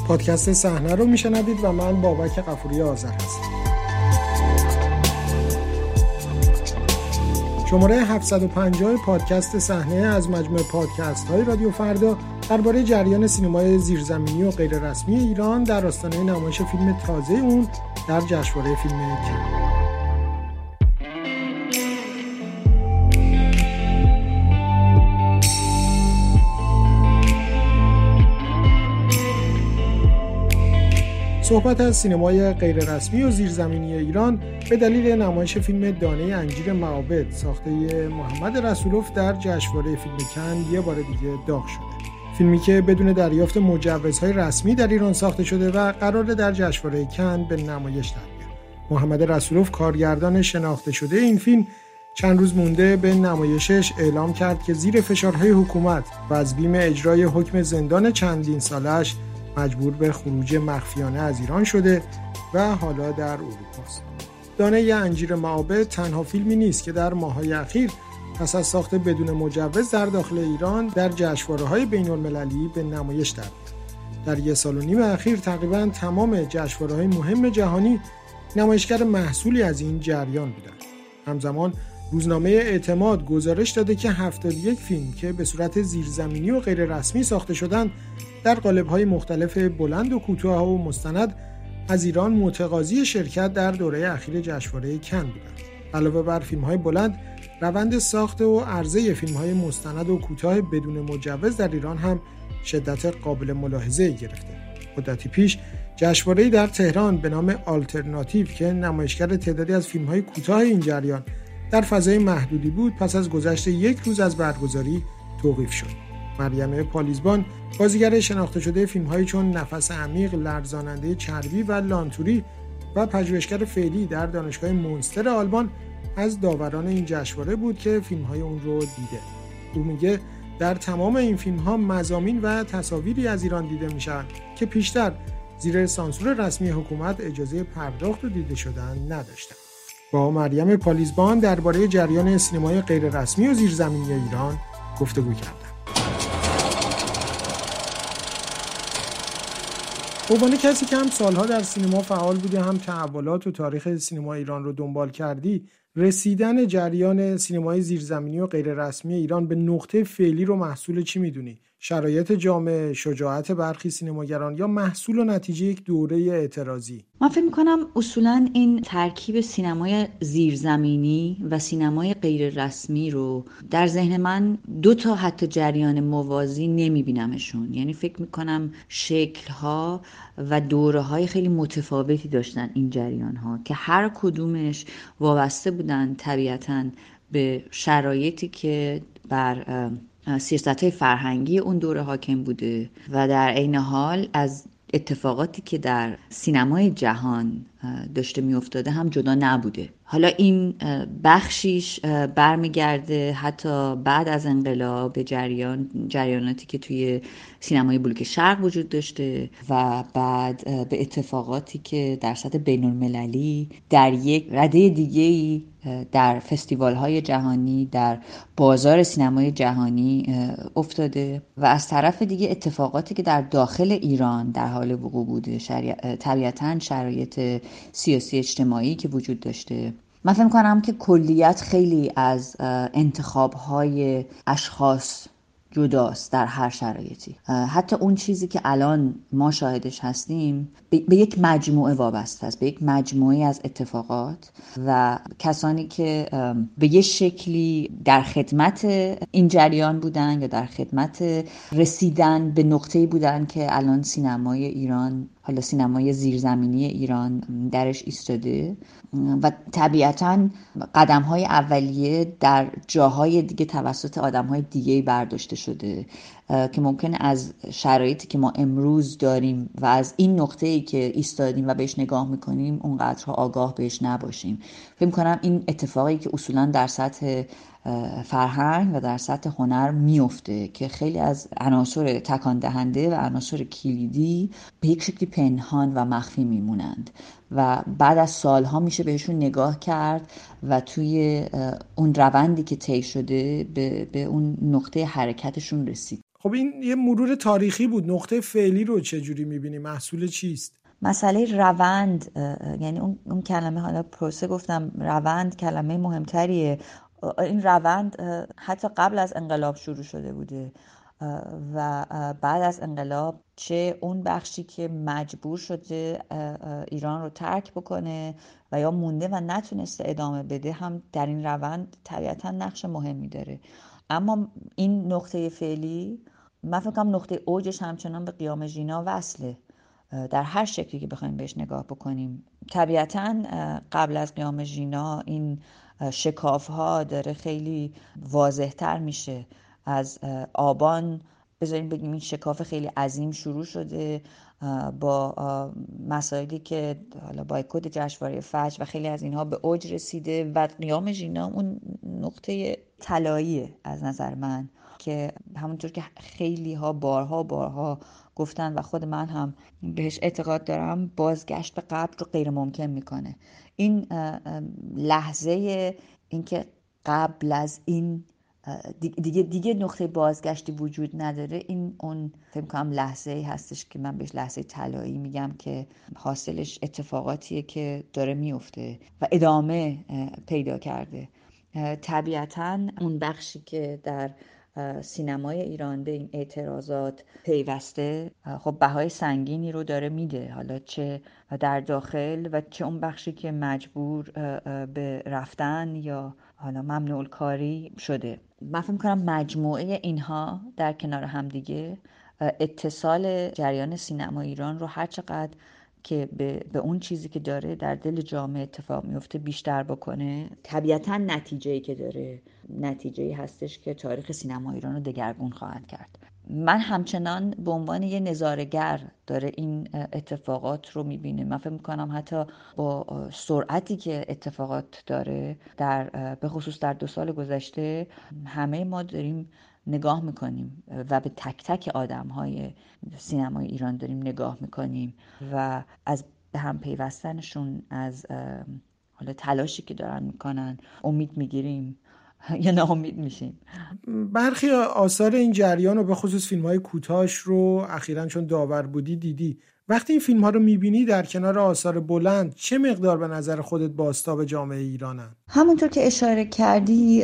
پادکست صحنه رو میشنوید و من بابک غفوری آذر هستم. شماره 750 پادکست صحنه از مجموعه پادکست های رادیو فردا درباره جریان سینمای زیرزمینی و غیر رسمی ایران در آستانه نمایش فیلم تازه اون در جشنواره فیلم کن. صحبت از سینمای غیررسمی و زیرزمینی ایران به دلیل نمایش فیلم دانه انجیر معابد ساخته محمد رسولوف در جشنواره فیلم کن یه بار دیگه داغ شده. فیلمی که بدون دریافت مجوزهای رسمی در ایران ساخته شده و قراره در جشنواره کن به نمایش در بیاد. محمد رسولوف کارگردان شناخته شده این فیلم چند روز مونده به نمایشش اعلام کرد که زیر فشارهای حکومت و از بیم اجرای حکم زندان چندین سالش مجبور به خروج مخفیانه از ایران شده و حالا در اروپاست. دانه انجیر معابد تنها فیلمی نیست که در ماه‌های اخیر پس از ساخت بدون مجوز در داخل ایران در جشنواره‌های بین‌المللی به نمایش در میاد. در 1.5 سال اخیر تقریباً تمام جشنواره‌های مهم جهانی نمایشگر محصولی از این جریان بودند. همزمان روزنامه اعتماد گزارش داده که 71 فیلم که به صورت زیرزمینی و غیر رسمی ساخته شدند در قالب‌های مختلف بلند و کوتاه و مستند از ایران متقاضی شرکت در دوره اخیر جشنواره کن بودند. علاوه بر فیلم‌های بلند، روند ساخت و عرضه فیلم‌های مستند و کوتاه بدون مجوز در ایران هم شدت قابل ملاحظه‌ای گرفته. مدتی پیش جشنواره‌ای در تهران به نام آلترناتیو که نمایشگر تعدادی از فیلم‌های کوتاه این جریان در فضای محدودی بود، پس از گذشت 1 روز از برگزاری توقیف شد. مریم پالیزبان، بازیگر شناخته شده فیلم‌هایی چون نفس عمیق، لرزاننده چربی و لانتوری و پژوهشگر فعلی در دانشگاه مونستر آلمان، از داوران این جشنواره بود که فیلم‌های اون رو دیده. او میگه در تمام این فیلم‌ها مضامین و تصاویری از ایران دیده میشن که پیشتر زیر سانسور رسمی حکومت اجازه پرداخت و دیده شدن نداشتن. با مریم پالیزبان درباره جریان سینمای غیررسمی و زیرزمینی ایران گفتگو کردم. به عنوان کسی که هم سالها در سینما فعال بوده، هم تحولات و تاریخ سینما ایران رو دنبال کردی، رسیدن جریان سینمای زیرزمینی و غیررسمی ایران به نقطه فعلی رو محصول چی میدونی؟ شرایط جامعه، شجاعت برخی سینماگران یا محصول و نتیجه یک دوره اعتراضی؟ من فکر می‌کنم اصولاً این ترکیب سینمای زیرزمینی و سینمای غیر رسمی رو در ذهن من 2 حتی جریان موازی نمی‌بینمشون. یعنی فکر می‌کنم شکل‌ها و دوره‌های خیلی متفاوتی داشتن این جریان‌ها که هر کدومش وابسته بودن طبیعتاً به شرایطی که بر سیاست‌های فرهنگی اون دوره حاکم بوده و در عین حال از اتفاقاتی که در سینمای جهان داشته میافتاده هم جدا نبوده. حالا این بخشیش برمیگرده حتی بعد از انقلاب به جریاناتی که توی سینمای بلوک شرق وجود داشته و بعد به اتفاقاتی که در سطح بین‌المللی در یک رده دیگه‌ای در فستیوال‌های جهانی، در بازار سینمای جهانی افتاده و از طرف دیگه اتفاقاتی که در داخل ایران در حال وقوع بوده، طبیعتاً شرایط سیاسی اجتماعی که وجود داشته. من فکر می‌کنم که کلیت خیلی از انتخاب‌های اشخاص جداست در هر شرایطی. حتی اون چیزی که الان ما شاهدش هستیم به یک مجموعه وابسته است، به یک مجموعه از اتفاقات و کسانی که به یه شکلی در خدمت این جریان بودن یا در خدمت رسیدن به نقطه‌ای بودن که الان سینمای ایران، حالا سینمای زیرزمینی ایران درش ایستاده و طبیعتاً قدم‌های اولیه در جاهای دیگه توسط آدم‌های دیگه‌ای برداشته شده که ممکنه از شرایطی که ما امروز داریم و از این نقطه‌ای که ایستادیم و بهش نگاه می‌کنیم اونقدرها آگاه بهش نباشیم. فکر می‌کنم این اتفاقی که اصولاً در سطح فرهنگ و در سطح هنر میفته که خیلی از عناصر تکان دهنده و عناصر کلیدی به یک شکلی پنهان و مخفی میمونند و بعد از سالها میشه بهشون نگاه کرد و توی اون روندی که طی شده به اون نقطه حرکتشون رسید. خب این یه مرور تاریخی بود. نقطه فعلی رو چجوری میبینی؟ محصول چیست؟ مسئله روند، یعنی اون کلمه، حالا پروسه گفتم، روند کلمه مهمتریه. این روند حتی قبل از انقلاب شروع شده بوده و بعد از انقلاب چه اون بخشی که مجبور شده ایران رو ترک بکنه و یا مونده و نتونسته ادامه بده هم در این روند طبیعتا نقش مهمی داره. اما این نقطه فعلی، من فکر کنم نقطه اوجش همچنان به قیام ژینا وصله. در هر شکلی که بخوایم بهش نگاه بکنیم، طبیعتا قبل از قیام ژینا این شکاف ها داره خیلی واضح تر میشه. از آبان بذاریم بگیم این شکاف خیلی عظیم شروع شده با مسائلی که حالا بایکوت جشنواره فجر و خیلی از اینها به اوج رسیده و قیام ژینا اون نقطه طلاییه از نظر من، که همونطور که خیلی ها بارها گفتن و خود من هم بهش اعتقاد دارم، بازگشت به قبل رو غیر ممکن میکنه. این لحظه، اینکه قبل از این دیگه نقطه بازگشتی وجود نداره، این اون فکر کنم لحظه ای هستش که من بهش لحظه طلایی میگم، که حاصلش اتفاقاتیه که داره میفته و ادامه پیدا کرده. طبیعتاً اون بخشی که در سینمای ایران به این اعتراضات پیوسته، خب بهای سنگینی رو داره میده، حالا چه در داخل و چه اون بخشی که مجبور به رفتن یا حالا ممنوع الکاری شده. من فکر می‌کنم مجموعه اینها در کنار هم دیگه اتصال جریان سینما ایران رو هر چقدر که به اون چیزی که داره در دل جامعه اتفاق میفته بیشتر بکنه، طبیعتاً نتیجه‌ای که داره نتیجه‌ای هستش که تاریخ سینما ایران رو دگرگون خواهد کرد. من همچنان به عنوان یه نظاره‌گر داره این اتفاقات رو میبینه. من فکر میکنم حتی با سرعتی که اتفاقات داره به خصوص در 2 سال گذشته، همه ما داریم نگاه میکنیم و به تک تک آدم‌های سینمای ایران داریم نگاه میکنیم و از به هم پیوستنشون، از حالا تلاشی که دارن میکنن امید میگیریم یا ناامید میشیم. برخی آثار این جریان و به خصوص فیلم‌های کوتاهش رو اخیراً چون داور بودی دیدی. وقتی این فیلم‌ها رو می‌بینی در کنار آثار بلند، چه مقدار به نظر خودت بازتاب جامعه ایرانن؟ همونطور که اشاره کردی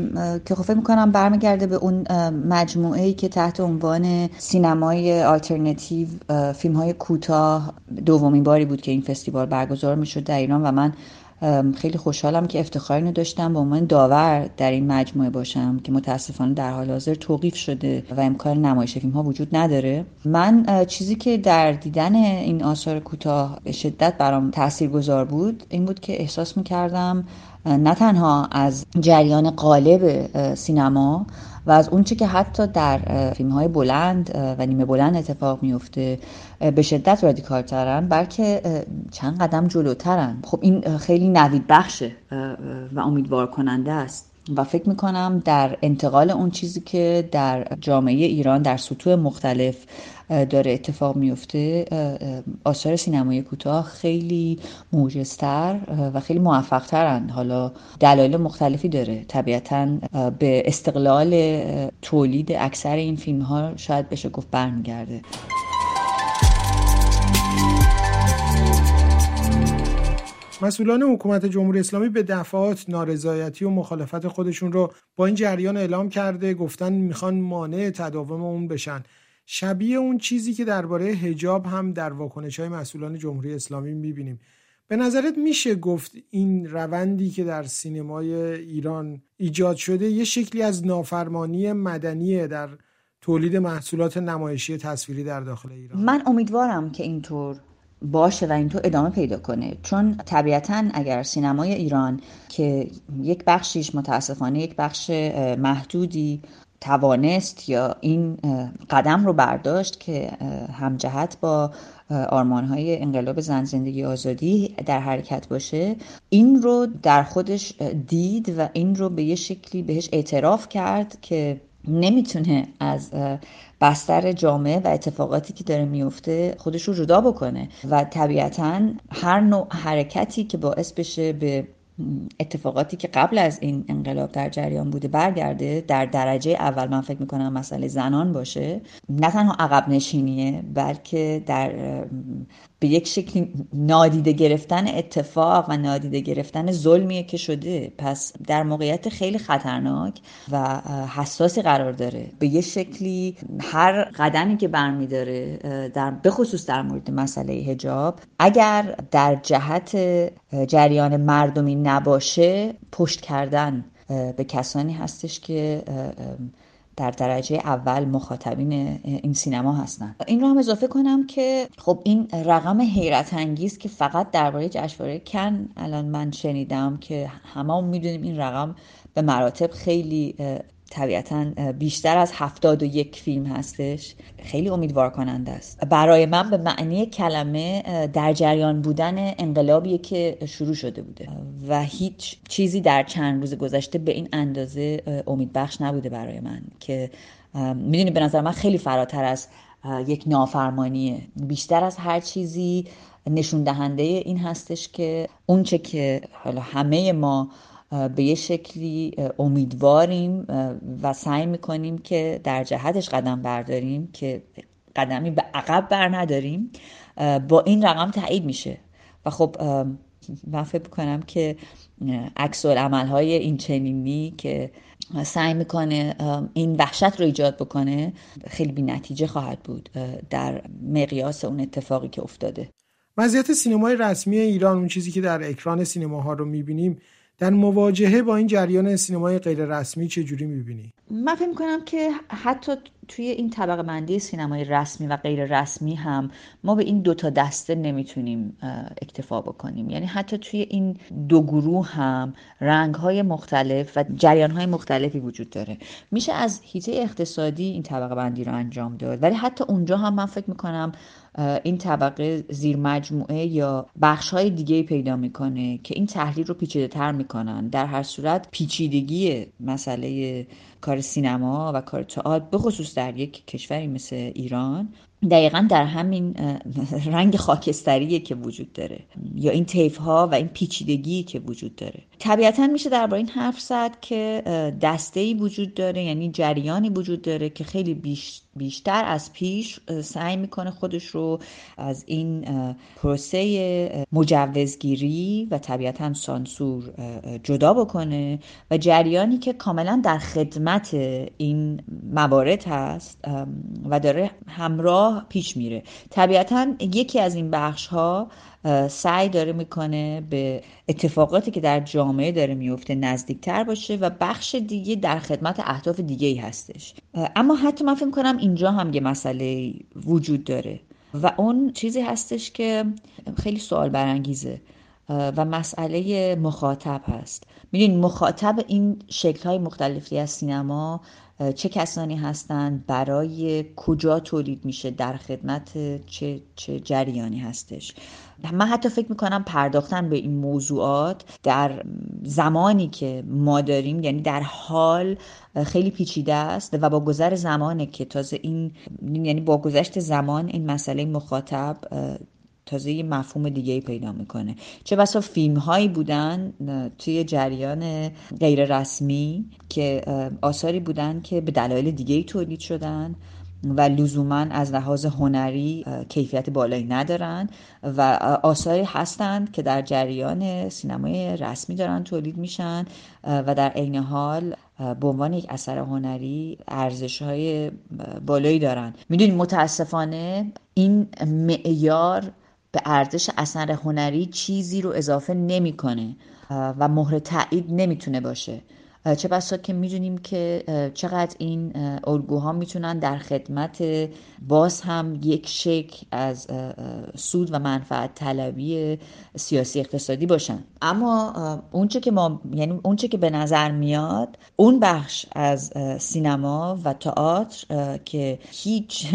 که فکر می‌کنم برمیگرده به اون مجموعه‌ای که تحت عنوان سینمای آلترناتیو، فیلم‌های کوتاه، دومین باری بود که این فستیوال برگزار می‌شد در ایران و من خیلی خوشحالم که افتخار اینو داشتم به عنوان داور در این مجموعه باشم که متاسفانه در حال حاضر توقیف شده و امکان نمایش فیلم ها وجود نداره. من چیزی که در دیدن این آثار کوتاه به شدت برام تاثیرگذار بود این بود که احساس می‌کردم نه تنها از جریان قالب سینما و از اونچه که حتی در فیلم‌های بلند و نیمه بلند اتفاق میفته به شدت رادیکال ترن، بلکه چند قدم جلوترن. خب این خیلی نوید بخشه و امیدوار کننده است و فکر میکنم در انتقال اون چیزی که در جامعه ایران در سطوح مختلف داره اتفاق میفته، آثار سینمایی کوتاه خیلی موجزتر و خیلی موفق‌ترن. حالا دلایل مختلفی داره، طبیعتاً به استقلال تولید اکثر این فیلم‌ها شاید بشه گفت برمیگرده. مسئولان حکومت جمهوری اسلامی به دفعات نارضایتی و مخالفت خودشون رو با این جریان اعلام کرده، گفتن میخوان مانع تداوم اون بشن. شبیه اون چیزی که درباره حجاب هم در واکنش‌های مسئولان جمهوری اسلامی میبینیم. به نظرت میشه گفت این روندی که در سینمای ایران ایجاد شده یه شکلی از نافرمانی مدنیه در تولید محصولات نمایشی تصویری در داخل ایران؟ من امیدوارم که اینطور باشه و اینطور ادامه پیدا کنه، چون طبیعتاً اگر سینمای ایران که یک بخشیش متاسفانه یک بخش محدودی توانست یا این قدم رو برداشت که همجهت با آرمان‌های انقلاب زن زندگی آزادی در حرکت باشه، این رو در خودش دید و این رو به یه شکلی بهش اعتراف کرد که نمیتونه از بستر جامعه و اتفاقاتی که داره میفته خودش رو جدا بکنه و طبیعتاً هر نوع حرکتی که باعث بشه به اتفاقاتی که قبل از این انقلاب در جریان بوده برگرده. در درجه اول من فکر میکنم مسئله زنان باشه، نه تنها عقب نشینیه بلکه در به یک شکلی نادیده گرفتن اتفاق و نادیده گرفتن ظلمیه که شده. پس در موقعیت خیلی خطرناک و حساسی قرار داره. به یک شکلی هر قدمی که برمیداره به خصوص در مورد مسئله حجاب، اگر در جهت جریان مردمی نباشه، پشت کردن به کسانی هستش که در درجه اول مخاطبین این سینما هستن. این رو هم اضافه کنم که خب این رقم حیرت انگیز که فقط درباره جشنواره کن الان من شنیدم که هممون میدونیم این رقم به مراتب خیلی طبیعتاً بیشتر از 71 فیلم هستش، خیلی امیدوار کننده است. برای من به معنی کلمه در جریان بودن انقلابیه که شروع شده بوده و هیچ چیزی در چند روز گذشته به این اندازه امیدبخش نبوده برای من که میدونی به نظر من خیلی فراتر از یک نافرمانیه. بیشتر از هر چیزی نشون دهنده این هستش که اونچه که حالا همه ما به یه شکلی امیدواریم و سعی میکنیم که در جهتش قدم برداریم که قدمی به عقب بر نداریم، با این رقم تایید میشه. و خب من فکر میکنم که عکس العمل‌های این چنینی که سعی میکنه این وحشت رو ایجاد بکنه خیلی بی نتیجه خواهد بود در مقیاس اون اتفاقی که افتاده. وضعیت سینمای رسمی ایران، اون چیزی که در اکران سینماها رو میبینیم، در مواجهه با این جریان سینمای غیر رسمی چجوری میبینی؟ من فکر میکنم که حتی توی این طبقه بندی سینمای رسمی و غیر رسمی هم ما به این 2 تا دسته نمیتونیم اکتفا بکنیم. یعنی حتی توی این 2 گروه هم رنگ‌های مختلف و جریان‌های مختلفی وجود داره. میشه از حیطه اقتصادی این طبقه بندی رو انجام داد، ولی حتی اونجا هم من فکر میکنم این طبقه زیر مجموعه یا بخش‌های دیگه پیدا میکنه که این تحلیل رو پیچیده‌تر میکنن. در هر صورت پیچیدگی مسئله کار سینما و کار تئاتر به خصوص در یک کشوری مثل ایران دقیقاً در همین رنگ خاکستریه که وجود داره، یا این طیف‌ها و این پیچیدگی که وجود داره. طبیعتاً میشه درباره این حرف زد که دسته‌ای وجود داره، یعنی جریانی وجود داره که خیلی بیشتر از پیش سعی میکنه خودش رو از این پروسه مجوزگیری و طبیعتاً سانسور جدا بکنه و جریانی که کاملاً در خدمت این موارد هست و داره همراه پیش میره. طبیعتاً یکی از این بخش‌ها سعی داره میکنه به اتفاقاتی که در جامعه داره میفته نزدیکتر باشه و بخش دیگه در خدمت اهداف دیگه‌ای هستش. اما حتی من فکر میکنم اینجا هم یه مسئله وجود داره و اون چیزی هستش که خیلی سوال برانگیزه و مسئله مخاطب هست. میدونید مخاطب این شکل‌های مختلفی از سینما چه کسانی هستند، برای کجا تولید میشه، در خدمت چه جریانی هستش. من حتی فکر میکنم پرداختن به این موضوعات در زمانی که ما داریم، یعنی در حال، خیلی پیچیده است و با گذر زمانه که تازه یعنی با گذشت زمان این مسئله مخاطب تازه یه مفهوم دیگه‌ای پیدا میکنه. چه بسا فیلم‌هایی بودن توی جریان غیر رسمی که آثاری بودن که به دلایل دیگه‌ای تولید شدن و لزوماً از لحاظ هنری کیفیت بالایی ندارن و آثاری هستند که در جریان سینمای رسمی دارن تولید میشن و در عین حال به عنوان یک اثر هنری ارزش‌های بالایی دارن. میدونید متاسفانه این معیار به ارزش اثر هنری چیزی رو اضافه نمی‌کنه و مهر تایید نمیتونه باشه. چه بسا که میدونیم که چقدر این الگوها میتونن در خدمت باز هم یک شکل از سود و منفعت طلبی سیاسی اقتصادی باشن. اما اونچه که به نظر میاد، اون بخش از سینما و تئاتر که هیچ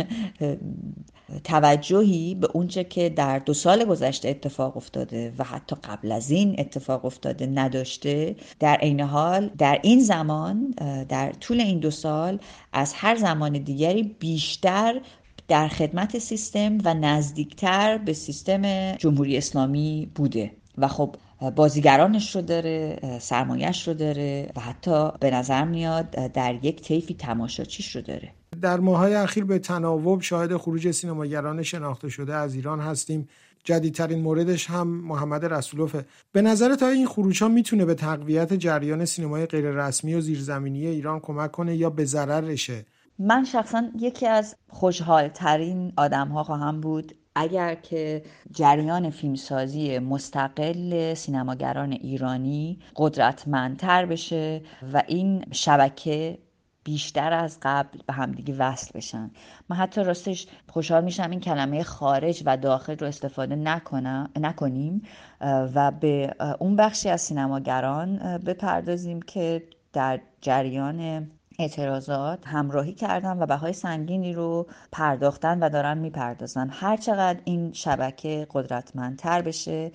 توجهی به اونچه که در 2 سال گذشته اتفاق افتاده و حتی قبل از این اتفاق افتاده نداشته، در عین حال در این زمان، در طول این 2 سال از هر زمان دیگری بیشتر در خدمت سیستم و نزدیکتر به سیستم جمهوری اسلامی بوده. و خب بازیگرانش رو داره، سرمایه‌اش رو داره و حتی به نظر میاد در یک طیفی تماشاچیش رو داره. در ماه‌های اخیر به تناوب شاهد خروج سینماگران شناخته شده از ایران هستیم. جدیدترین موردش هم محمد رسولوفه. به نظرت این خروج‌ها میتونه به تقویت جریان سینمای غیر رسمی و زیرزمینی ایران کمک کنه یا به ضررشه؟ من شخصا یکی از خوشحال‌ترین آدم‌ها خواهم بود اگر که جریان فیلمسازی مستقل سینماگران ایرانی قدرتمندتر بشه و این شبکه بیشتر از قبل به همدیگه وصل بشن. من حتی راستش خوشحال میشم این کلمه خارج و داخل رو استفاده نکنیم و به اون بخشی از سینماگران بپردازیم که در جریان اعتراضات همراهی کردن و بهای سنگینی رو پرداختن و دارن میپردازن. هر چقدر این شبکه قدرتمندتر بشه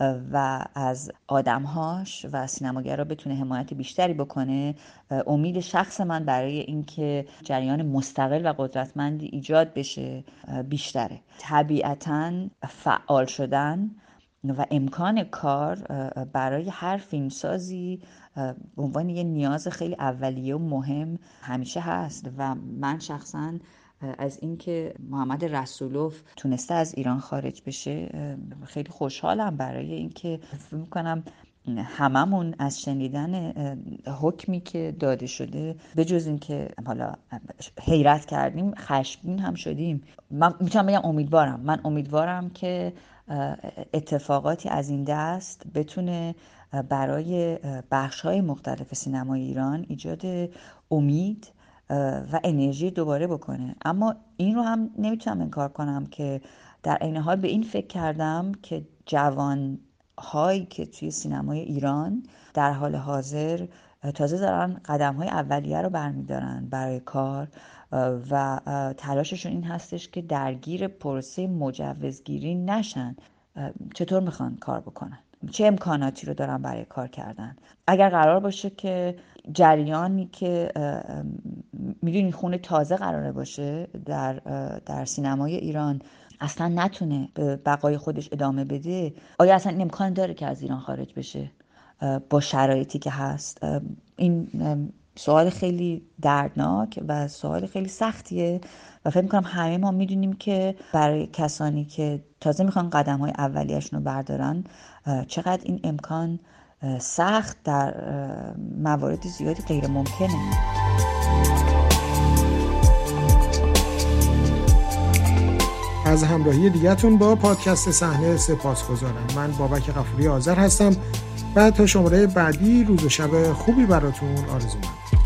و از آدمهاش و سینماگرها بتونه حمایت بیشتری بکنه، امید شخص من برای اینکه جریان مستقل و قدرتمندی ایجاد بشه بیشتره. طبیعتاً فعال شدن و امکان کار برای هر فیلمسازی به عنوان یه نیاز خیلی اولیه و مهم همیشه هست و من شخصاً از اینکه محمد رسولوف تونسته از ایران خارج بشه خیلی خوشحالم، برای اینکه فکر می‌کنم هممون از شنیدن حکمی که داده شده به جز این که حالا حیرت کردیم خشمگین هم شدیم. من میتونم بگم امیدوارم که اتفاقاتی از این دست بتونه برای بخش‌های مختلف سینمای ایران ایجاد امید و انرژی دوباره بکنه. اما این رو هم نمیتونم انکار کنم که در عین حال به این فکر کردم که جوان‌هایی که توی سینمای ایران در حال حاضر تازه دارن قدم‌های اولیه رو برمی‌دارن برای کار و تلاششون این هستش که درگیر پروسه مجوزگیری نشن. چطور میخوان کار بکنن؟ چه امکاناتی رو دارن برای کار کردن؟ اگر قرار باشه که جریانی که میدونی خون تازه قراره باشه در سینمای ایران اصلا نتونه به بقای خودش ادامه بده، آیا اصلا این امکان داره که از ایران خارج بشه با شرایطی که هست؟ این سوال خیلی دردناک و سوال خیلی سختیه و فکر میکنم همه ما میدونیم که برای کسانی که تازه میخوان قدم‌های اولیه‌شون رو بردارن چقدر این امکان سخت در موارد زیادی غیر ممکنه. از همراهی دیگه‌تون با پادکست صحنه سپاسگزارم. من بابک غفوری آذر هستم و تا شماره بعدی روز و شب خوبی براتون آرزو می‌کنم.